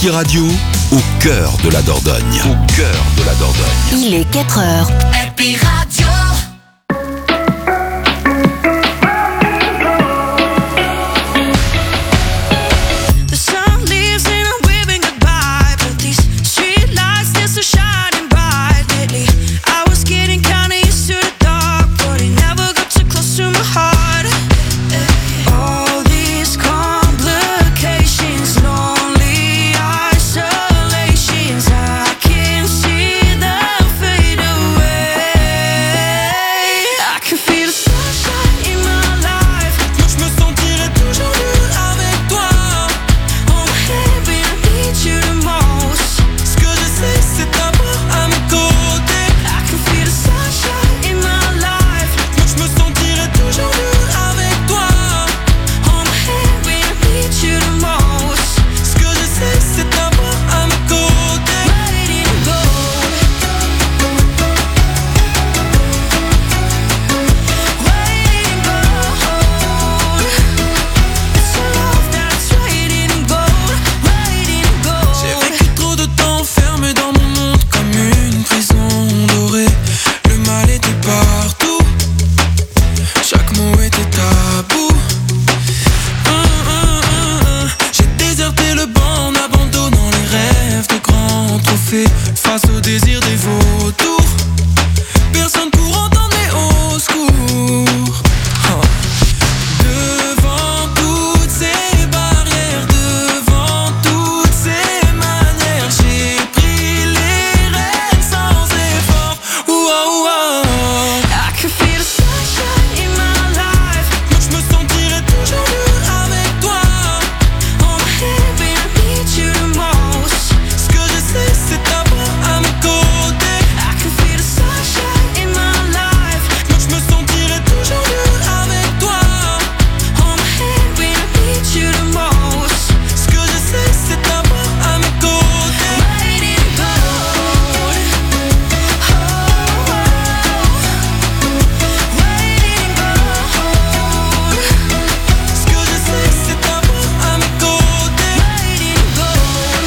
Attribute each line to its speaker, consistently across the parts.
Speaker 1: Happy Radio, au cœur de la Dordogne. Au cœur de la Dordogne.
Speaker 2: Il est 4h.
Speaker 3: Happy Radio.
Speaker 4: Face au désir des vautours, personne pour entendre mes hauts secours. Devant toutes ces barrières, devant toutes ces manières, j'ai pris les rênes sans effort. I can feel the sunshine in my life. Moi je me sentirais toujours mieux avec toi. On my head when I need you the most. Ce que je sais c'est t'avoir à mes côtés. I can feel the sunshine in my life. Moi je me sentirais toujours mieux avec toi. On my head when I need you the most. Ce que je sais c'est t'avoir à mes côtés. Waiting gold. Waiting gold. Ce que je sais c'est t'avoir à mes côtés. Waiting gold.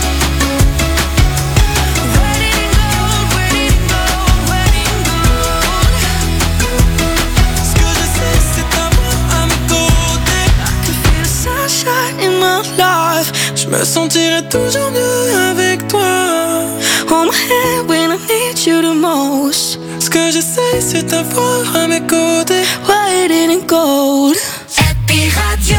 Speaker 4: Waiting gold, waiting gold, waiting gold. Ce que je sais c'est t'avoir à mes côtés. I can feel the sunshine in my life. Je me sentirais toujours mieux avec toi. On my head when I need you the most. Ce que je sais c'est t'avoir à mes côtés. Waiting gold.
Speaker 3: Happy Radio.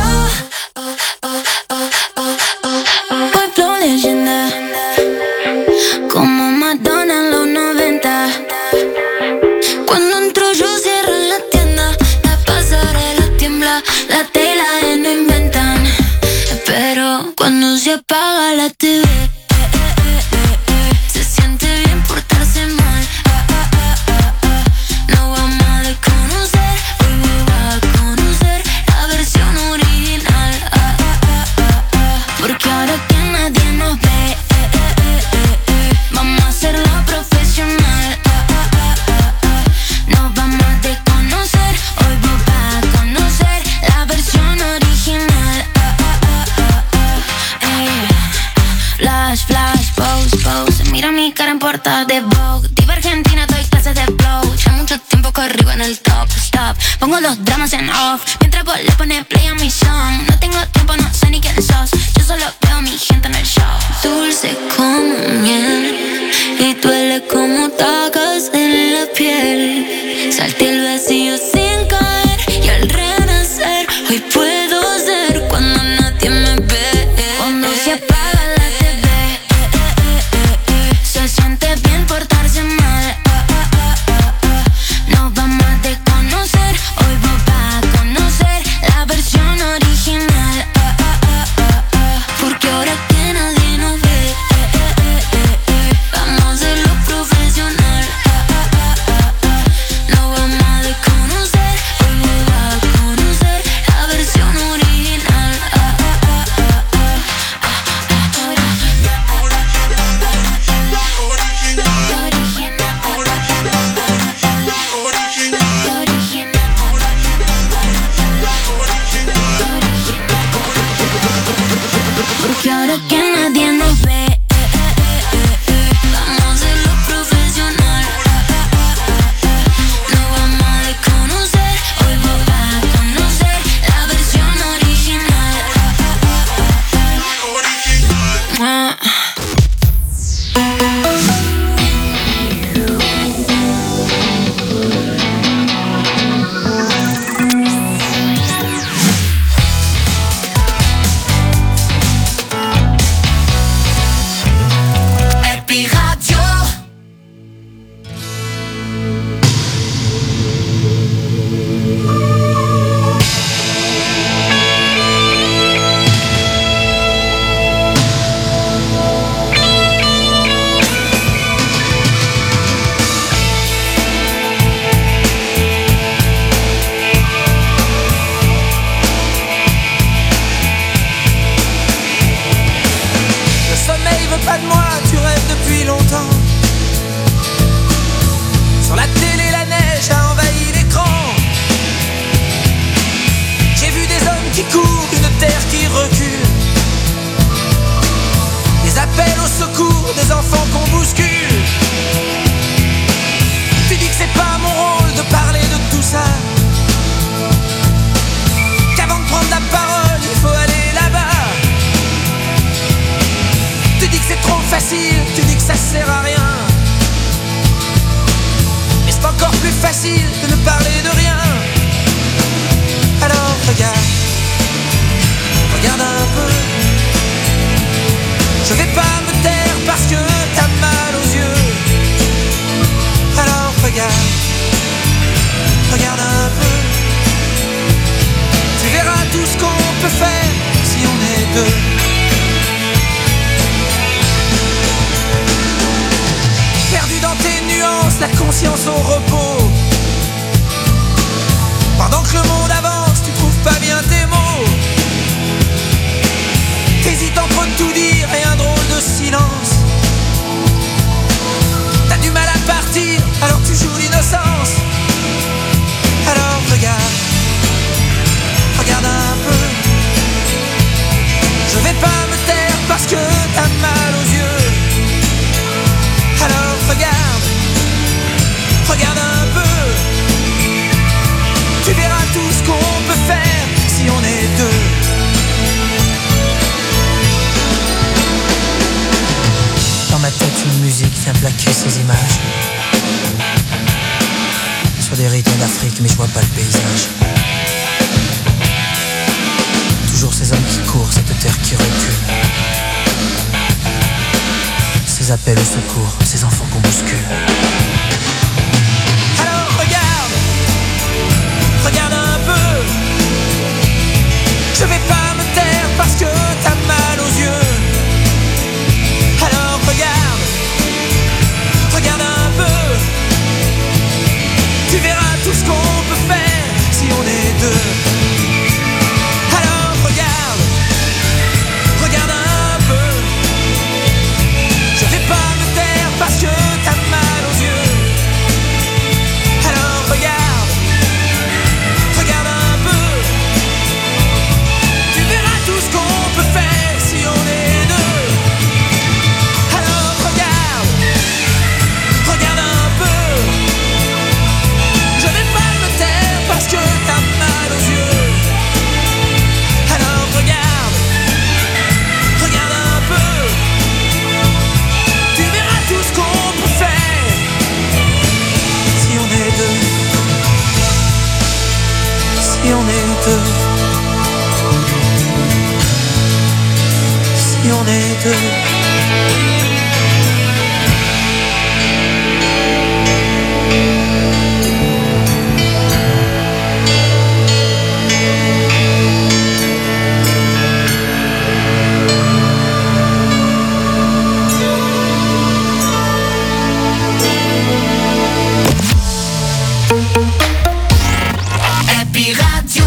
Speaker 5: Pueblo leyenda, como Madonna en los 90. Cuando entro yo cierro la tienda, la pasarela tiembla, la tela no inventan. Pero cuando se apaga la TV, se siente bien portarse mal. No vamos a desconocer, hoy me va a conocer la versión original. Porque ahora que nadie nos ve, vamos a hacerlo profesional. Nos vamos a desconocer, hoy vos vas a conocer la versión original. Flash, flash, pose, pose. Mira mi cara en portada de Vogue. Diva Argentina, doy clases de flow. Ya mucho tiempo corrido en el top, stop. Pongo los dramas en off, mientras vos le pones play a mi song. No tengo tiempo, no sé ni quién sos. Yo solo veo a mi gente en el show. Dulce como miel y duele como tacas en la piel. Salté el vacío sin caer y al renacer hoy puedo ser cuando nadie me ve. Cuando se apaga la TV, se siente bien portarse mal. Nos vamos a desconocer, hoy vos vas a conocer la versión original.
Speaker 2: tout ce qu'on peut faire si on est deux. Perdu dans tes nuances, la conscience au repos. Pendant que le monde avance, tu trouves pas bien tes mots. T'hésites entre tout dire et un drôle de silence. T'as du mal à partir, alors tu joues l'innocence. Alors regarde, regarde un peu. Je vais pas me taire parce que t'as mal aux yeux. Alors regarde, regarde un peu. Tu verras tout ce qu'on peut faire si on est deux. Dans ma tête une musique vient plaquer ces images. Sur des rythmes d'Afrique mais je vois pas le paysage. Toujours ces hommes qui courent, cette terre qui recule. Ces appels au secours, ces enfants qu'on bouscule. Alors regarde, regarde un peu. Je vais pas me taire parce que t'as mal aux yeux. Alors regarde, regarde un peu. Tu verras tout ce qu'on peut faire si on est deux. Alors regarde, regarde un peu. Je vais pas me taire parce que t'as mal aux yeux. Alors regarde, regarde un peu. Tu verras tout ce qu'on peut faire si on est deux. Alors regarde, regarde un peu. Je vais pas me taire parce que t'as mal aux yeux. Alors regarde, regarde un peu. Tu verras tout ce qu'on peut faire si on est deux. Si on est deux. Si on est deux.
Speaker 3: Happy Radio.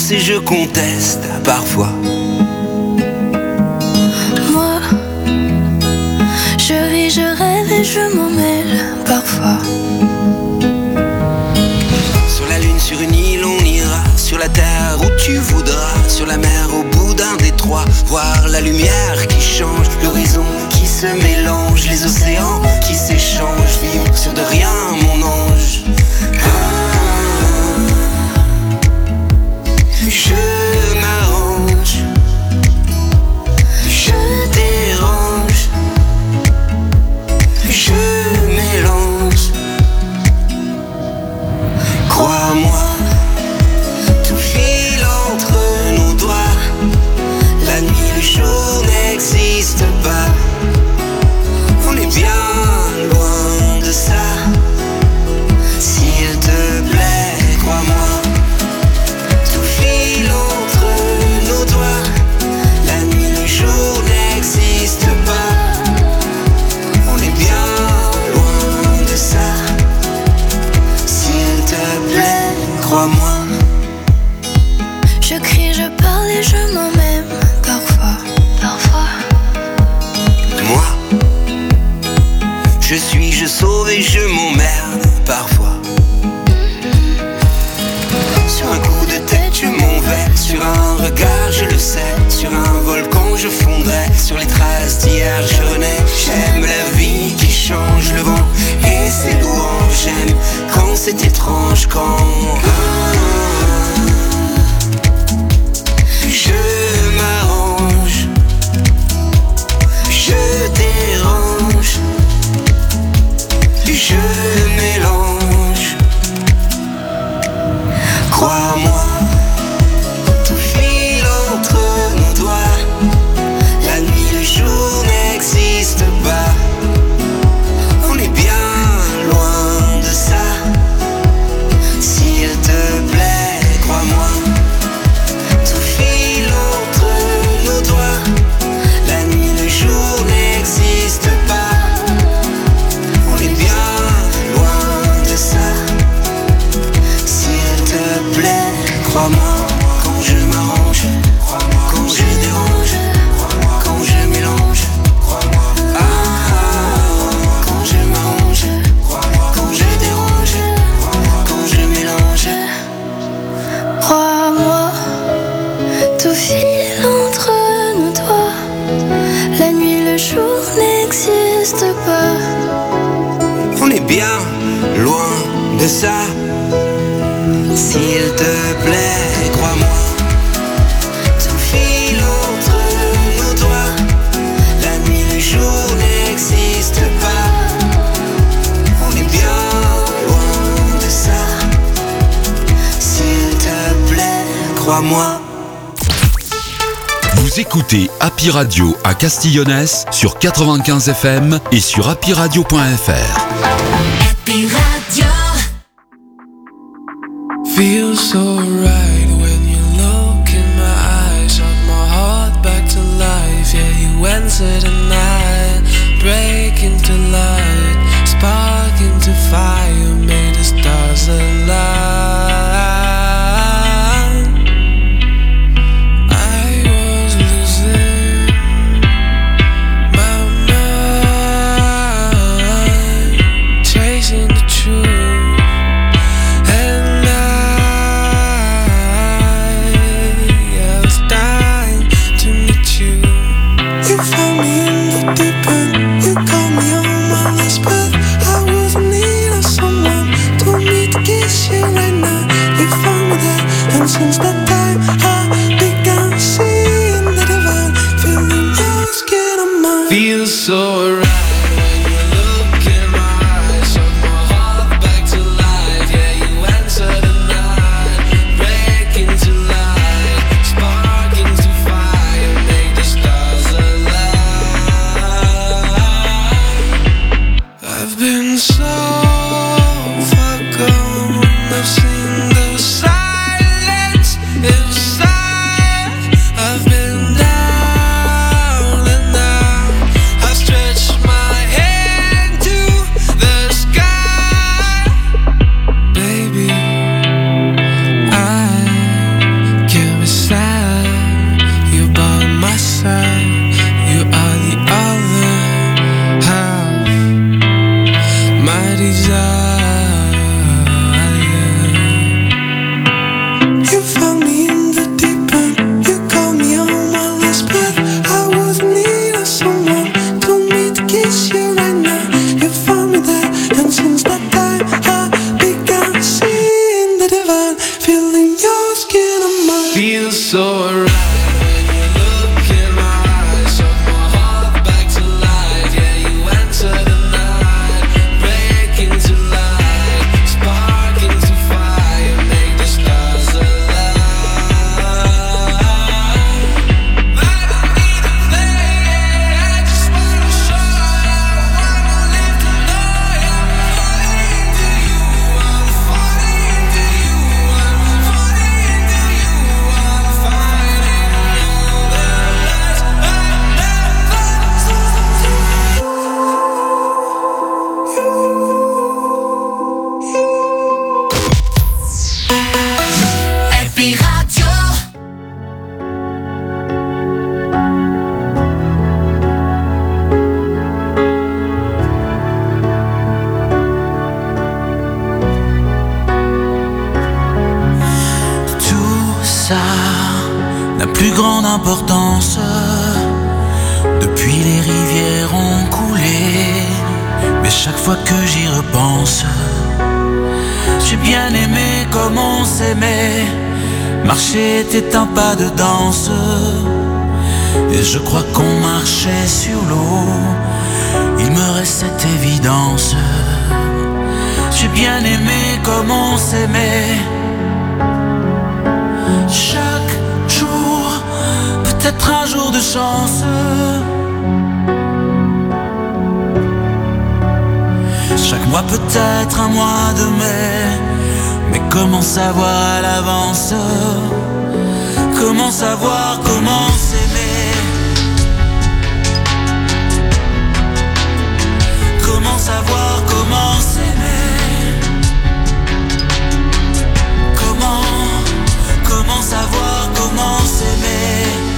Speaker 6: et je conteste parfois.
Speaker 5: Moi, je vis, je rêve et je m'en mêle parfois.
Speaker 6: Sur la lune, sur une île, on ira. Sur la terre où tu voudras. Sur la mer, au bout d'un détroit. Voir la lumière qui change, l'horizon qui se mélange, les océans qui s'échangent. Vivre sur de rien, mon ange. Je m'arrange, je dérange, je mélange. Crois-moi, tout file entre nos doigts. La nuit, le jour n'existe pas. On est bien loin de ça. S'il te plaît, crois-moi. Tout file entre nos doigts. La nuit, le jour n'existe pas. On est bien loin de ça. S'il te plaît, crois-moi.
Speaker 5: Je crie, je parle et je m'en même parfois.
Speaker 6: Moi, je suis, je sauve et je m'emmerde parfois. Sur un coup de tête je m'en vais. Sur un regard je le sais. Sur un volcan je fondrai. Sur les traces d'hier je renais. J'aime la vie qui change, le vent et ses louanges. J'aime quand c'est étrange, quand je m'arrange, je dérange, je mélange. Crois-moi, tout file entre nos doigts. La nuit, le jour n'existe pas. On est bien loin de ça. S'il te plaît, crois-moi. Tout file entre nos doigts. La nuit, le jour n'existe pas. On est bien loin de ça. S'il te plaît, crois-moi. Quand je m'arrange, quand je dérange, quand je mélange, quand je m'arrange, quand je dérange, quand je mélange.
Speaker 5: Crois-moi, tout file entre nos doigts. La nuit, le jour n'existe pas.
Speaker 6: On est bien loin de ça. S'il te plaît, crois-moi. Tout file entre nos doigts. La nuit, le jour n'existe pas. On est bien loin de ça. S'il te plaît, crois-moi.
Speaker 1: Vous écoutez Happy Radio à Castillonnès sur 95 FM et sur happyradio.fr.
Speaker 3: Happy Radio.
Speaker 2: Feels so right when you look in my eyes. Shot my heart back to life. Yeah, you enter the night, break into light, spark into fire, made the stars align. I was losing my mind, chasing the truth. Since that time I began seeing the divine, feeling your skin on mine. Feels so right. I've been down and out. I've stretched my side. You are the other half, my desire. You found me in the deep end. You called me on my last breath. I was in need of someone. Told me to kiss you right now. You found me there, and since that time I began seeing the divine, feeling your skin on mine. Feels so right.
Speaker 7: Importance. Depuis les rivières ont coulé, mais chaque fois que j'y repense, j'ai bien aimé comme on s'aimait. Marcher était un pas de danse, et je crois qu'on marchait sur l'eau. Il me reste cette évidence. J'ai bien aimé comme on s'aimait. Chaque jour, peut-être un jour de chance. Chaque mois peut-être un mois de mai. Mais comment savoir à l'avance? Comment savoir comment s'aimer? Comment savoir comment s'aimer? Comment savoir comment s'aimer?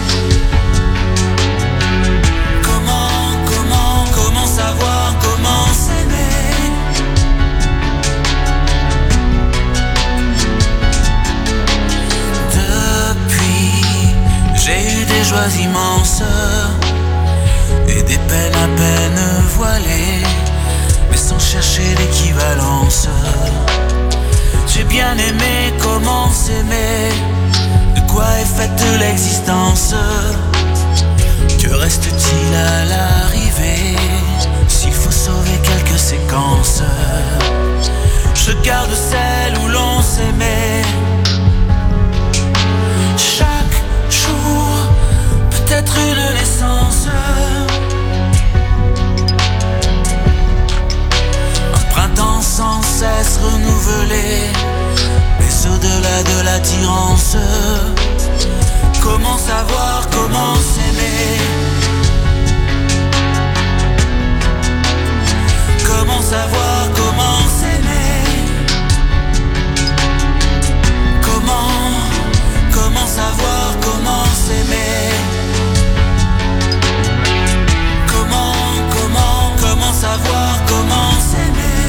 Speaker 7: Comment savoir comment s'aimer? Depuis, j'ai eu des joies immenses et des peines à peine voilées, mais sans chercher l'équivalence. J'ai bien aimé comment s'aimer. De quoi est faite l'existence? Que reste-t-il à l'arrivée? S'il faut sauver quelques séquences, je garde celle où l'on s'aimait. Chaque jour, peut-être une naissance. Un printemps sans cesse renouvelé, mais au-delà de l'attirance. Comment savoir comment s'aimer? Comment savoir comment s'aimer? Comment savoir comment s'aimer? Comment savoir comment s'aimer?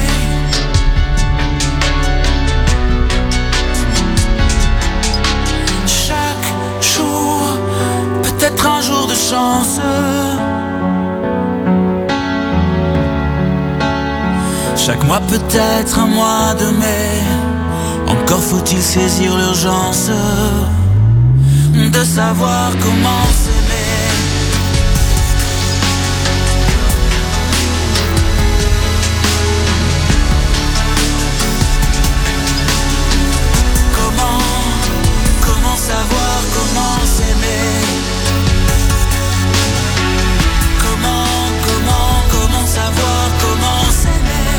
Speaker 7: Chaque jour, peut-être un jour de chance. Chaque mois peut-être un mois de mai. Encore faut-il saisir l'urgence de savoir comment s'aimer. Comment savoir comment s'aimer? Comment savoir comment s'aimer?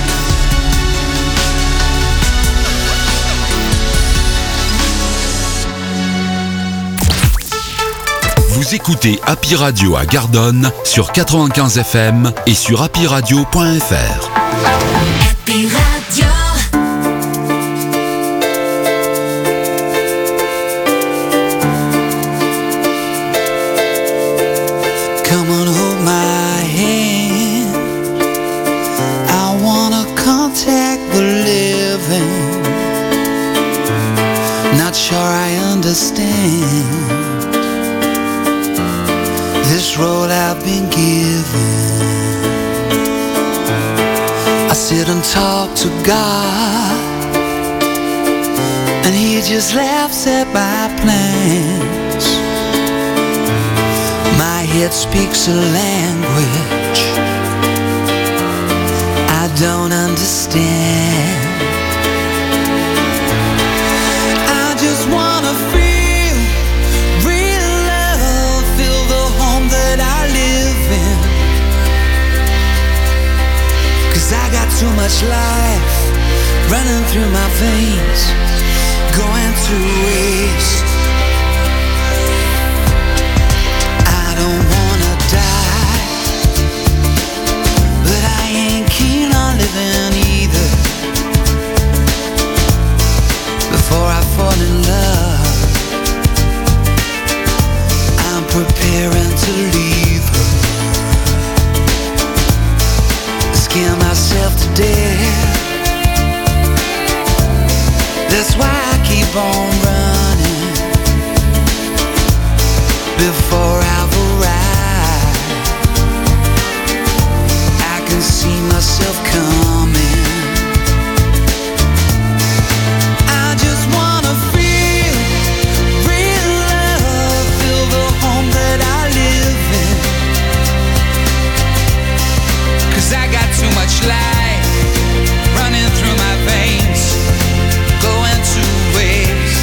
Speaker 1: Vous écoutez Happy Radio à Gardonne sur 95 FM et sur happyradio.fr.
Speaker 3: Happy Radio.
Speaker 6: Come on, hold my hand. I wanna contact the living. Not sure I understand this role I've been given. I sit and talk to God, and He just laughs at my plans. My head speaks a language I don't understand. I just wanna feel real love, feel the home that I live in. 'Cause I got too much life running through my veins, going to waste. I don't wanna die, but I ain't keen on living either. Before I fall in love, I'm preparing to leave her. Scare myself to death. That's why I keep on running before I've arrived. I can see myself coming. I just wanna feel real love, feel the home that I live in. 'Cause I got too much life running through my veins, going to waste.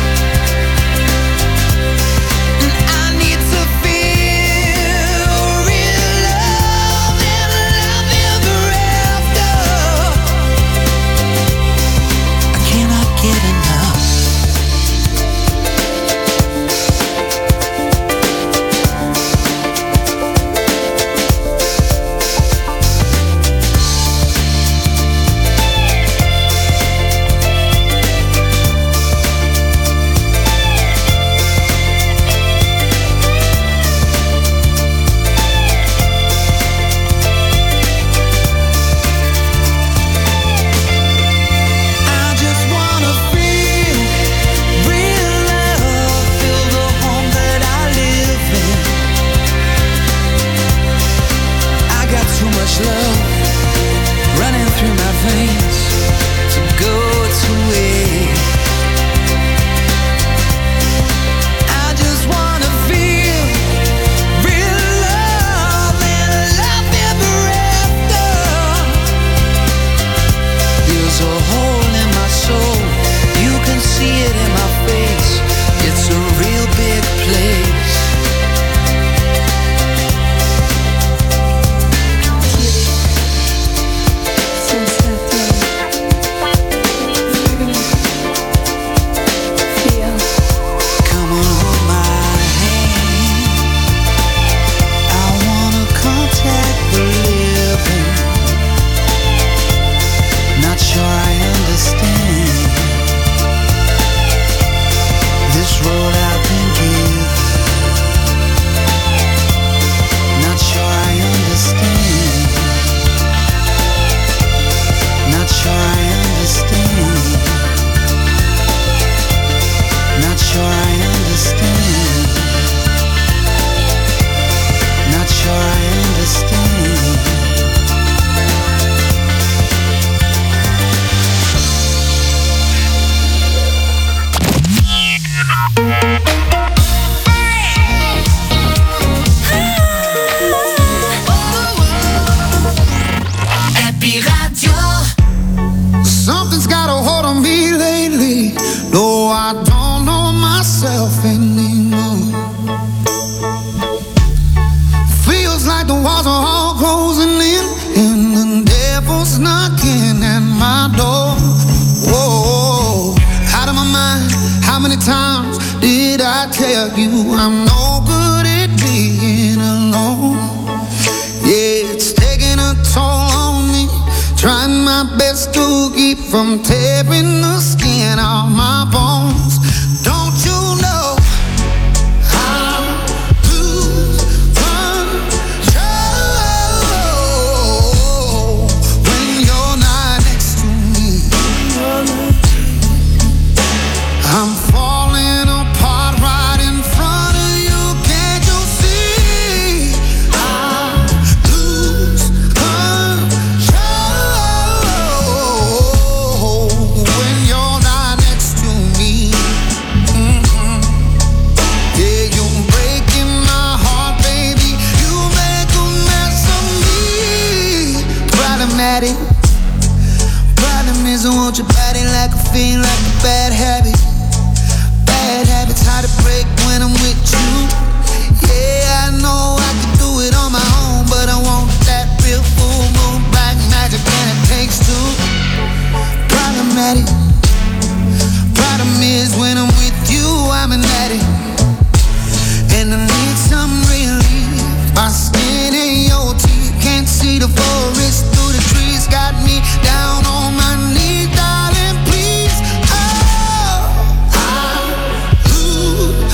Speaker 6: And I need to feel real love and love ever after. I cannot get enough. I just wanna feel real love, feel the home that I live in. I got too much love running through my veins to go to waste. I just wanna feel real love and love ever after. There's a hole in my soul, you can see it in my face. It's a real big place. Come on, hold my hand. I wanna contact the living. Not sure I understand this road I've been given. Not sure I understand. Not sure I understand. Not sure I understand. Not sure I understand.
Speaker 3: Happy Radio.
Speaker 8: Something's got a hold on me lately. No, I don't know myself anymore. Feels like the walls are all closing in, and the devil's knocking at my door. Whoa, out of my mind. How many times did I tell you I'm no good at being alone? Yeah, it's taking a toll on me. Trying my best to keep from tearing the skin off my bones. Don't you know I lose, run automatic. Problem is I want your body like a fiend, like a bad habit. Bad habits hard to break when I'm with you. Yeah, I know I can do it on my own, but I want that real full moon, black magic, and it takes two. Problematic. Problem is when I'm with you, I'm an addict, and I need some relief. My skin ain't your teeth, can't see the forest through the trees. Got me down on my knees, darling, please. Oh, I lose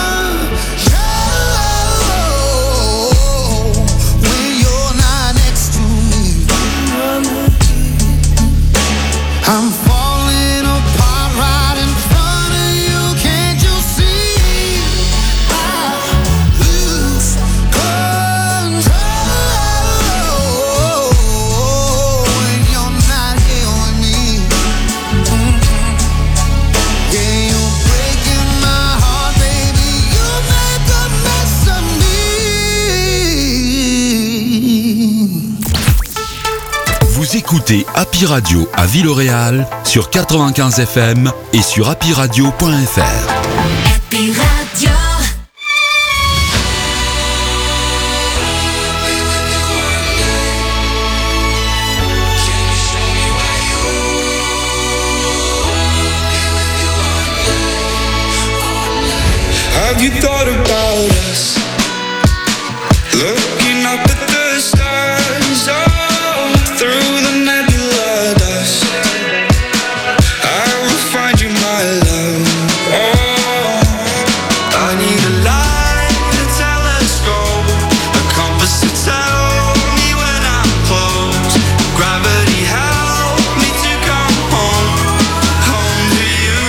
Speaker 8: control when you're not next to me. I'm falling apart right in front of you, can't you see? I lose control when you're not here with me. Yeah, you're breaking my heart, baby. You make a mess of me.
Speaker 1: Vous écoutez Happy Radio à Ville-Réal sur 95 FM et sur happyradio.fr.
Speaker 3: Happy Radio.
Speaker 9: Have you thought about us? Looking up at the stars, oh, through the nebula dust. I will find you, my love. Oh, I need a light, a telescope, a compass to tell me when I'm close. Gravity help me to come home, home to you.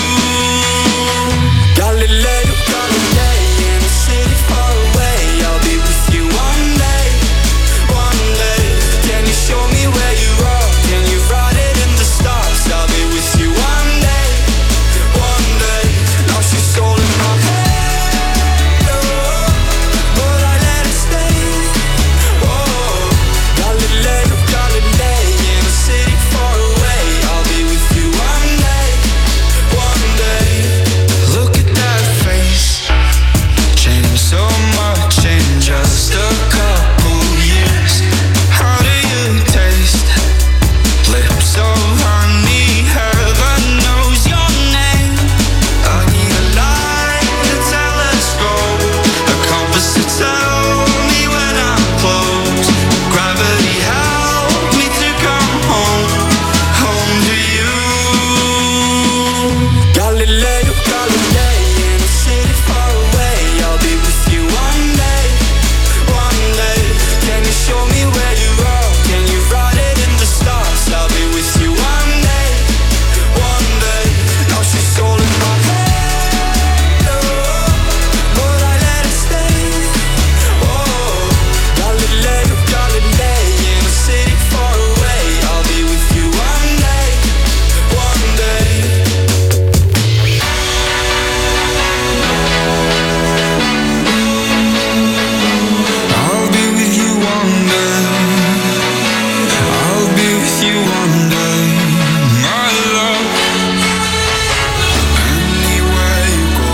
Speaker 9: Galileo, Galilei, in a city far away. I'll be with you one day, one day. Can you show me where you are? Can you write it in the stars? I'll be with you one day, one day. Now she's all in my head, oh, but I let it stay. Oh, Galileo, Galilei, in a city far away. I'll be with you one day, one day. Look at that face, changed so much in just a couple years. How do you taste? Lips of honey, heaven knows your name. I need a light, a telescope, a compass to tell me when I'm close. Gravity help me to come home, home to you. Galileo, Galilei, in a city far away. I'll be with you one day, one day. Can you show me where you are? Can you write it in the stars? I'll be with you one day, one day. Now she's all in my head, oh, but I let it stay. Oh, Galileo, Galilei, in a city far away. I'll be with you one day, one day. I'll be with you one day. I'll be with you one day, my love. Anywhere you go,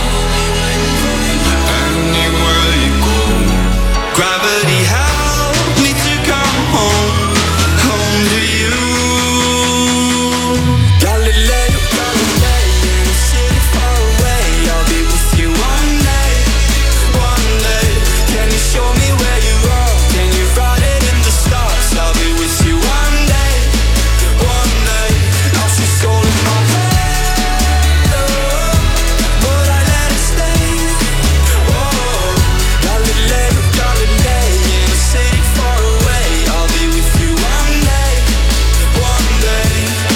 Speaker 9: anywhere you go. Gravity help me to come home, home to you. Galileo, Galilei, in a city far away. I'll be with you one day, one day. Can you show me where you are? Can you write it in the stars? I'll be with you one day, one day. Now she's all in my head, oh, but I let it stay. Oh, Galileo, Galilei, in a city far away. I'll be with you one day, one day.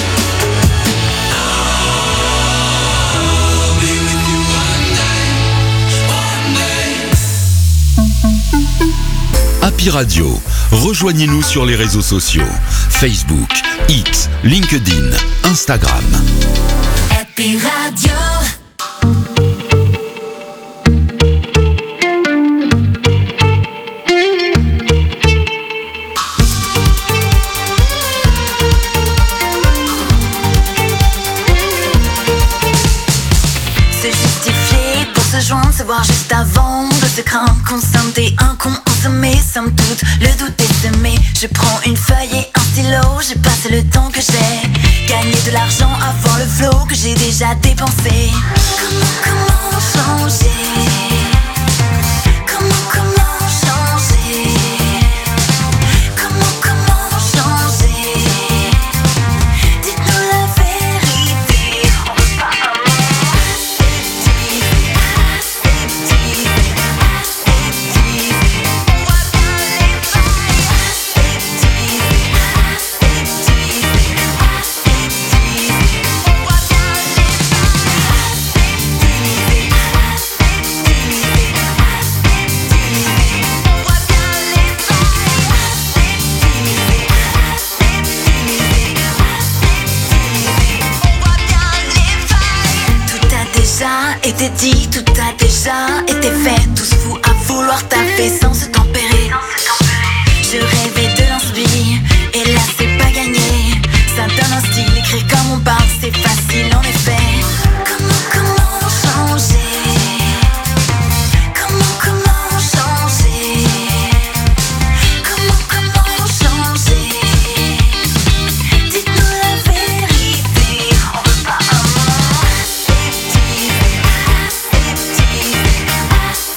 Speaker 9: I'll be with you one day, one day.
Speaker 1: Happy Radio, rejoignez-nous sur les réseaux sociaux. Facebook, X, LinkedIn, Instagram.
Speaker 3: Happy Radio.
Speaker 10: crains qu'on s'indé, un con ensemé, somme toute, le doute est semé. Je prends une feuille et un stylo, j'ai passé le temps que j'ai gagné de l'argent avant le flot que j'ai déjà dépensé. Comment changer? Comment changer? Comment changer? Dites-nous la vérité. On veut pas un monde aseptisé, aseptisé, aseptisé. On voit bien les failles. Aseptisé, aseptisé, aseptisé. On voit bien les failles. Aseptisé, aseptisé, aseptisé. On voit bien les failles. Aseptisé, aseptisé, aseptisé. On voit bien les failles. Tout a déjà été dit, tout a déjà été fait. Tous fous à vouloir taper sans se tempérer. Je rêvais de l'inspi, et là c'est pas gagné. Ça donne un style, écrire comme on parle, c'est facile en effet. Comment changer? Comment changer? Comment changer? Dites-nous la vérité. On veut pas un monde aseptisé, aseptisé, aseptisé.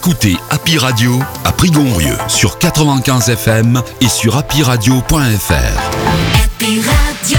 Speaker 1: Écoutez Happy Radio à Prigonrieux sur 95 FM et sur happyradio.fr.
Speaker 3: Happy Radio.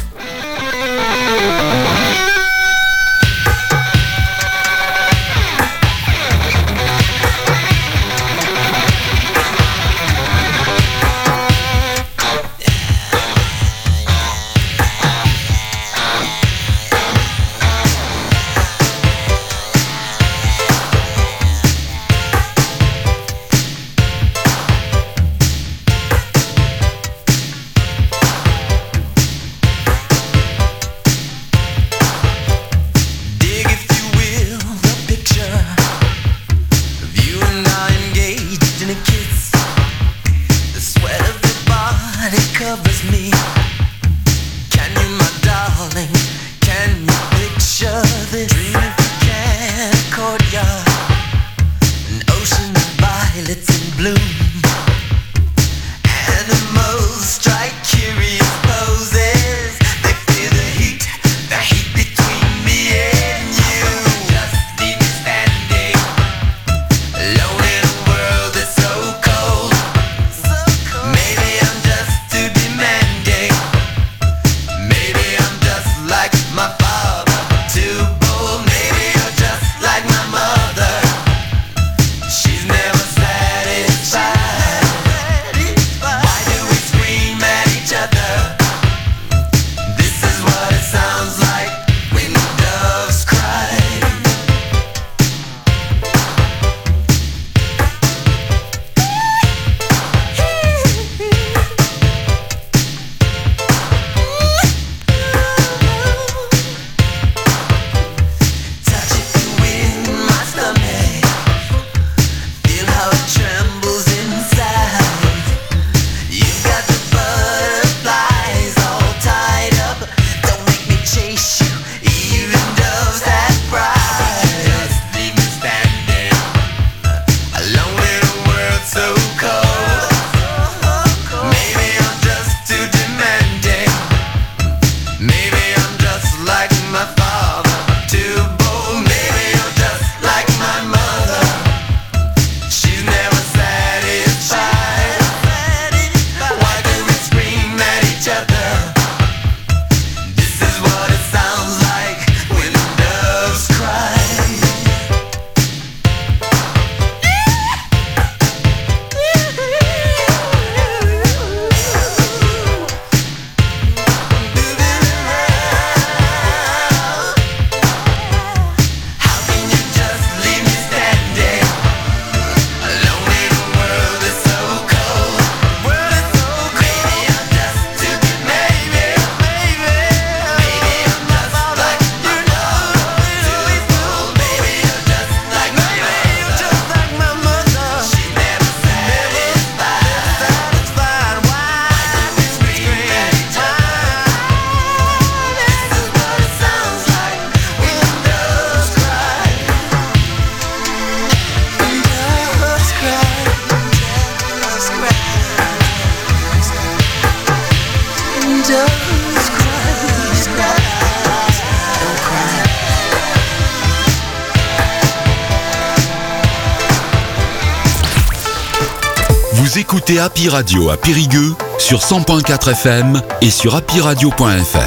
Speaker 1: Vous écoutez Happy Radio à Périgueux sur 100.4 FM et sur happyradio.fr.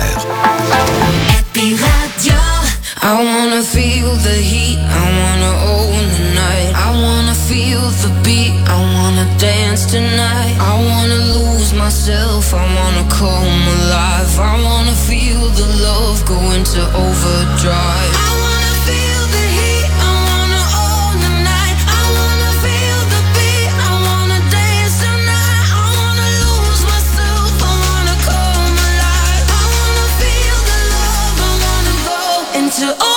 Speaker 3: Happy Radio.
Speaker 2: I wanna feel the heat, I wanna own the night. I wanna feel the beat, I wanna dance tonight. I wanna lose myself, I wanna come alive. I wanna feel the love go into overdrive. I wanna feel the heat, I wanna own the night. I wanna feel the beat, I wanna dance tonight. I wanna lose myself, I wanna come alive. I wanna feel the love, I wanna go into overdrive.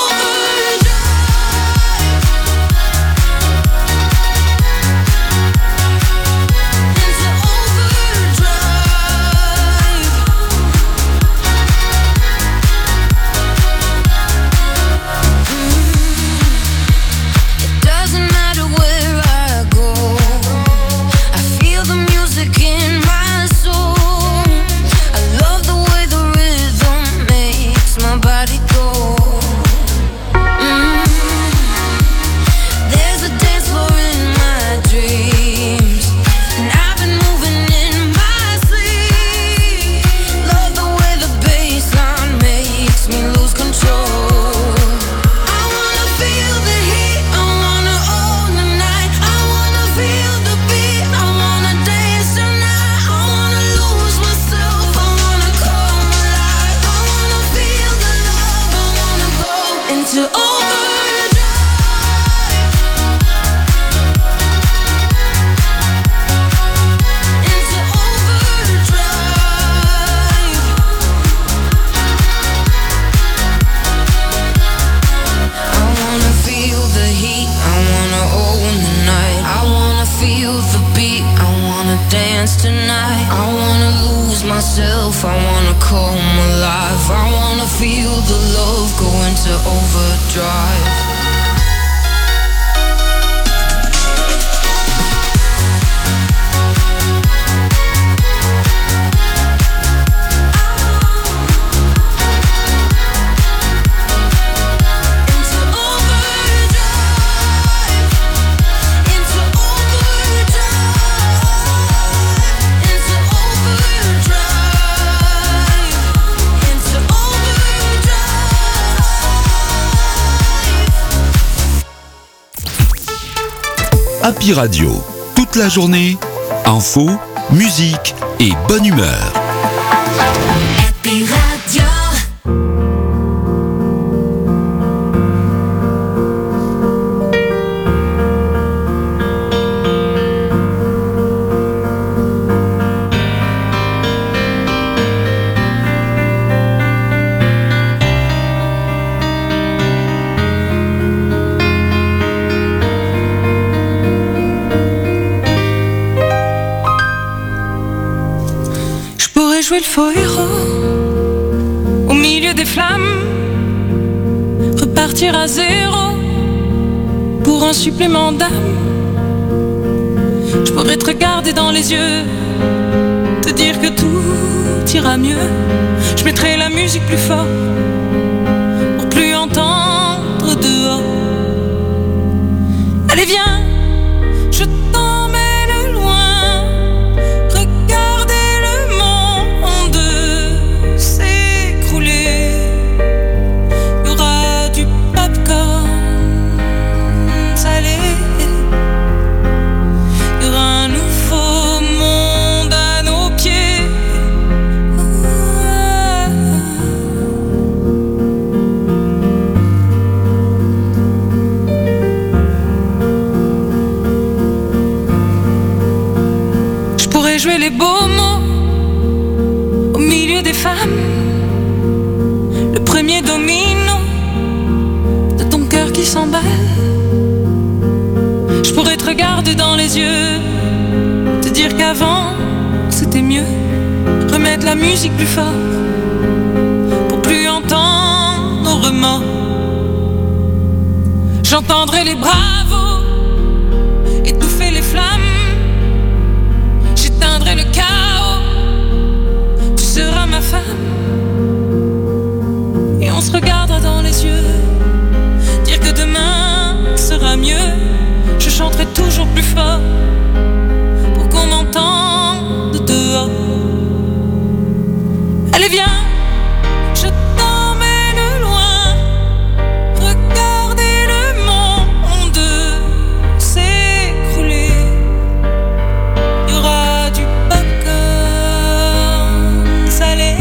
Speaker 2: dance tonight. I wanna lose myself, I wanna come alive. I wanna feel the love go into overdrive.
Speaker 1: Happy Radio, toute la journée, info, musique et bonne humeur.
Speaker 3: Happy Radio.
Speaker 4: Jouer le faux héros au milieu des flammes, repartir à zéro pour un supplément d'âme. Je pourrais te regarder dans les yeux, te dire que tout ira mieux. Je mettrai la musique plus fort pour plus entendre dehors. Allez viens, je t'emmène loin. Jouer les beaux mots au milieu des femmes, le premier domino de ton cœur qui s'emballe. Je pourrais te regarder dans les yeux, te dire qu'avant c'était mieux. Remettre la musique plus fort pour plus entendre nos remords. J'entendrai les bravos étouffer les flammes. J'éteindrai le chaos, tu seras ma femme. Et on se regardera dans les yeux, dire que demain sera mieux. Je chanterai toujours plus fort pour qu'on m'entende dehors. Allez viens, je t'emmène loin. Regardez le monde s'écrouler. Il y aura du popcorn salé.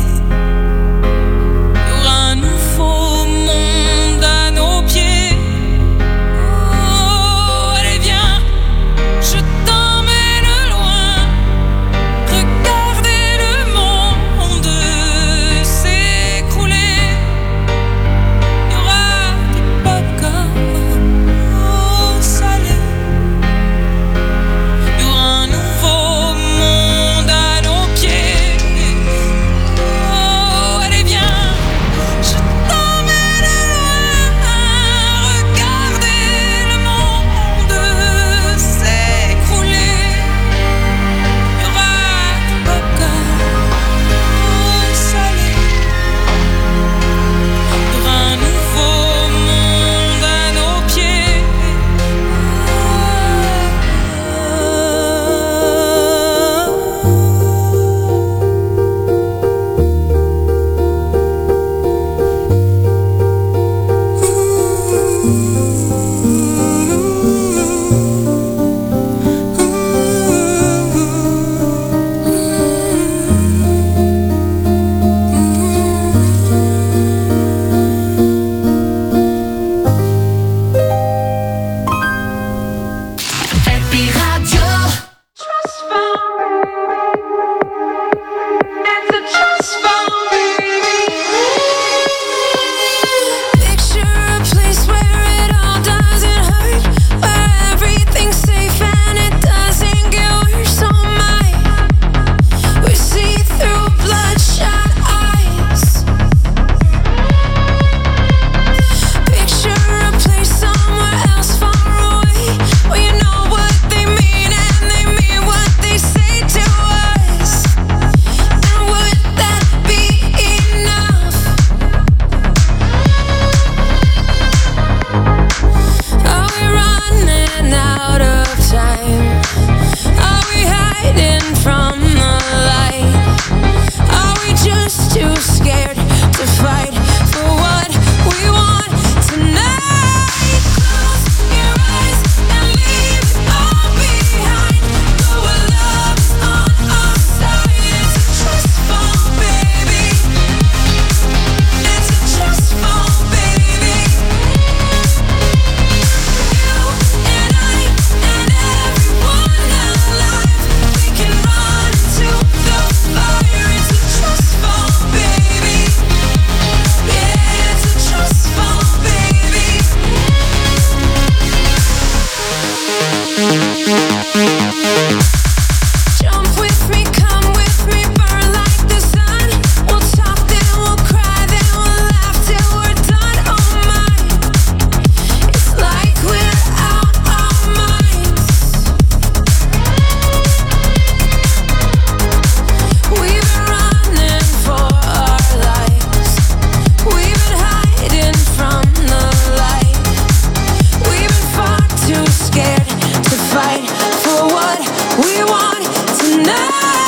Speaker 4: Il y aura un nouveau monde à nos pieds. Oh, allez viens, je
Speaker 11: We want tonight.